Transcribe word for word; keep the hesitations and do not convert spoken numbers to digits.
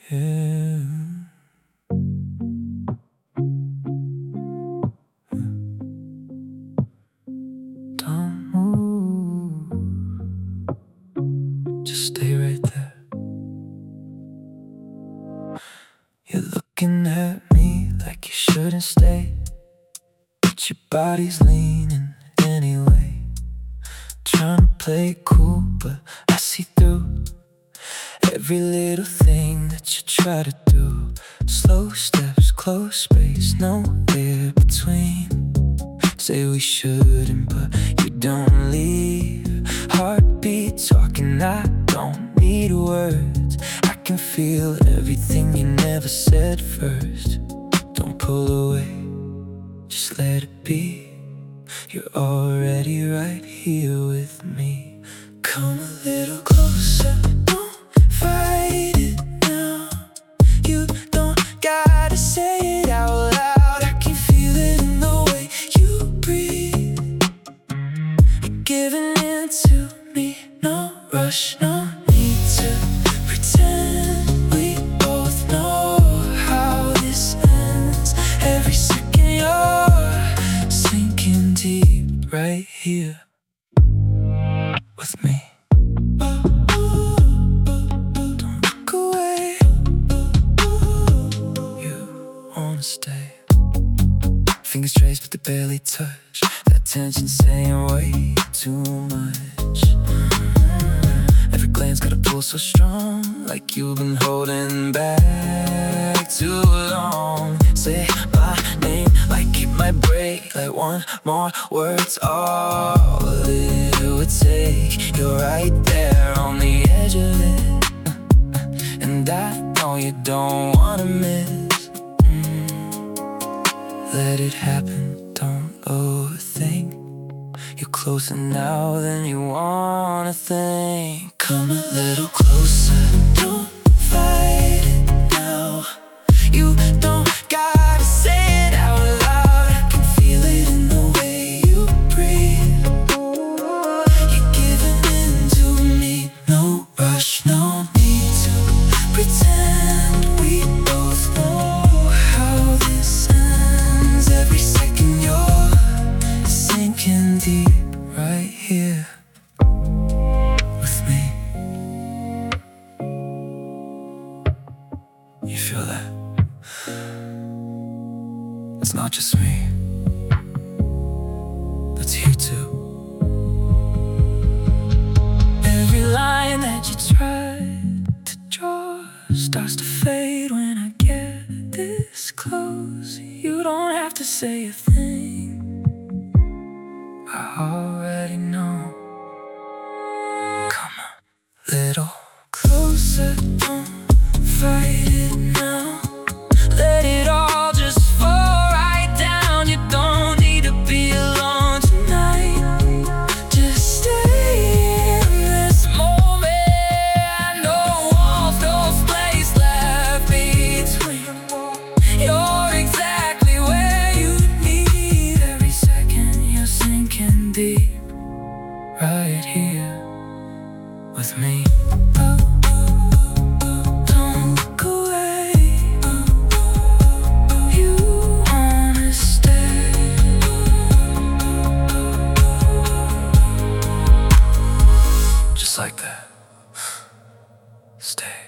Yeah. Don't move, just stay right there. You're looking at me like you shouldn't stay, but your body's leaning anyway. Trying to play it cool, but I see through every little thing that you try to do. Slow steps, close space, no air between. Say we shouldn't, but you don't leave. Heartbeat talking, I don't need words. I can feel everything you never said first. Don't pull away, just let it be. You're already right here with me. Come a little closer, don't fight it now. You don't gotta say it out loud. I can feel it in the way you breathe. You're giving in to me, no rush, no need to pretend. We both know how this ends. Every second you're sinking deep right here with me. Don't look away, you wanna stay. Fingers traced but they barely touch. That tension saying way too much. Every glance got a pull so strong, like you've been holding back too long. Say my name like it might break, like one more word's all it would take. You're right there on the edge of it, and I know you don't wanna miss. mm. Let it happen, don't overthink. You're closer now than you wanna think. Come a little closer, don't fight it now. You don't gotta say it out loud. I can feel it in the way you breathe. You're giving in to me, no rush, no need to pretend. We both know how this ends. Every second you're sinking deep right here with me. You feel that? It's not just me, that's you too. Every line that you try to draw starts to fade when I get this close. You don't have to say a thing, I already know. Come a little closer, don't fight it now. Let it all just fall right down. You don't need to be alone tonight. Just stay in this moment. No walls, no space left between. You're exactly where you need. Every second you're sinking deep right here with me. Don't look away, you wanna stay. Just like that, stay.